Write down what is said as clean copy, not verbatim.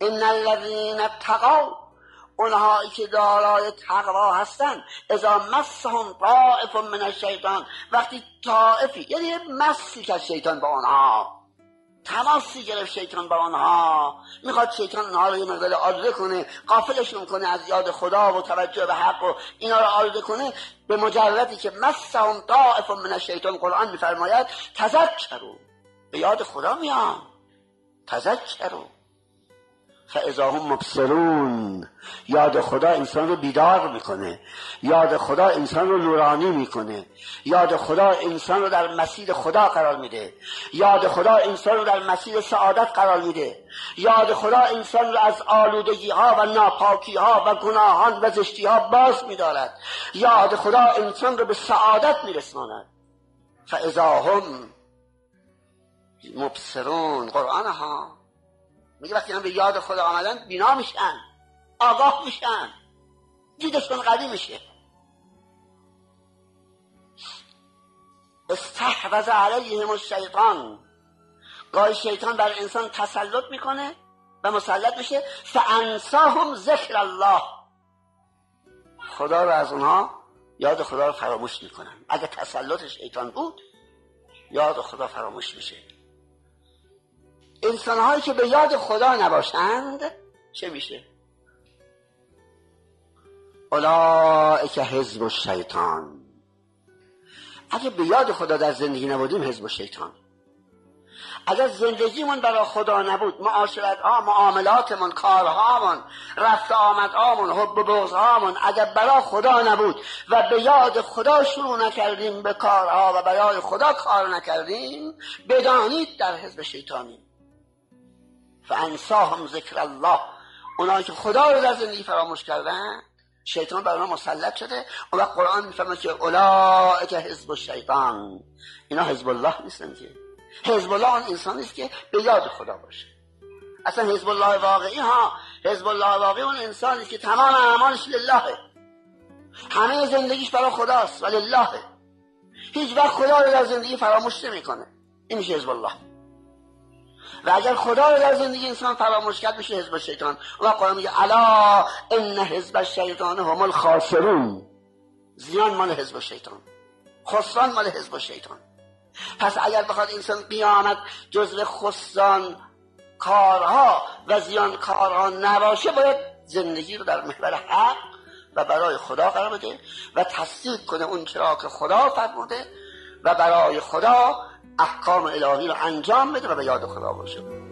ان الذین اتقوا، اونهایی که دارای تقوا هستن، اذا مسهم طائف من الشیطان، وقتی طائفی یعنی مسی که شیطان با آنها، تماسی گرفت شیطان با آنها، میخواد شیطان اونها رو یه مقدار آلوده کنه، غافلشون کنه از یاد خدا و توجه به حق و اینا رو آلوده کنه. به مجردی که مسهم طائف من الشیطان، قرآن میفرماید تذکروا، به یاد خدا میان، تذکروا فاذا هم مبصرون، یاد خدا انسان رو بیدار میکنه، یاد خدا انسان رو نورانی میکنه، یاد خدا انسان رو در مسیر خدا قرار میده، یاد خدا انسان رو در مسیر سعادت قرار میده، یاد خدا انسان رو از آلودگی ها و ناپاکی ها و گناهان و زشتی ها باز میدارد، یاد خدا انسان رو به سعادت میرساند. فاذا هم مبصرون، قرآن ها میگه وقتی هم به یاد خدا آمدن بینا میشن، آگاه میشن، دیدشون قوی میشه. استحوذ علیهم الشیطان، گاهی شیطان بر انسان تسلط میکنه و مسلط میشه. فانساهم ذکر الله، خدا رو از اونها، یاد خدا رو فراموش میکنن. اگه تسلط شیطان بود یاد خدا فراموش میشه. انسان‌هایی که به یاد خدا نباشند چه میشه؟ اولئک حزب الشیطان. اگه به یاد خدا در زندگی نبودیم حزب الشیطان. اگر زندگیمون برای خدا نبود، معاشرت‌ها، معاملاتمون، کارهامون، رفت آمدهامون، حب و بغض‌هامون اگر برای خدا نبود و به یاد خدا شروع نکردیم به کارها و برای خدا کار نکردیم، بدانید در حزب شیطانی. فانساهم ذکر الله، اونایی که خدا رو در زندگی فراموش کردن، شیطان بر اونها مسلط شده. اون وقت قرآن میفهمه که اولئک حزب الشیطان، اینا حزب الله نیستن. که حزب الله اون انسانی است که به یاد خدا باشه. اصلا حزب الله واقعی حزب الله واقعی اون انسانی است که تمام اعمالش لله، همه زندگیش برای خداست و لله، هیچ وقت خدا رو در زندگی فراموش نمیکنه. این میشه حزب الله. و اگر خدا رو در زندگی انسان فراموش کرد میشه حزب الشیطان. و قرآن میگه الا ان حزب الشیطان هم الخاسرون، زیان مال حزب الشیطان، خسران مال حزب الشیطان. پس اگر بخواد انسان قیامت جزو خسران کارها و زیان کارها نباشه، باید زندگی رو در محور حق و برای خدا قرار بده و تصدیق کنه اون چرا که خدا فرموده و برای خدا احکام الهی رو انجام بده و به یاد خدا باشه.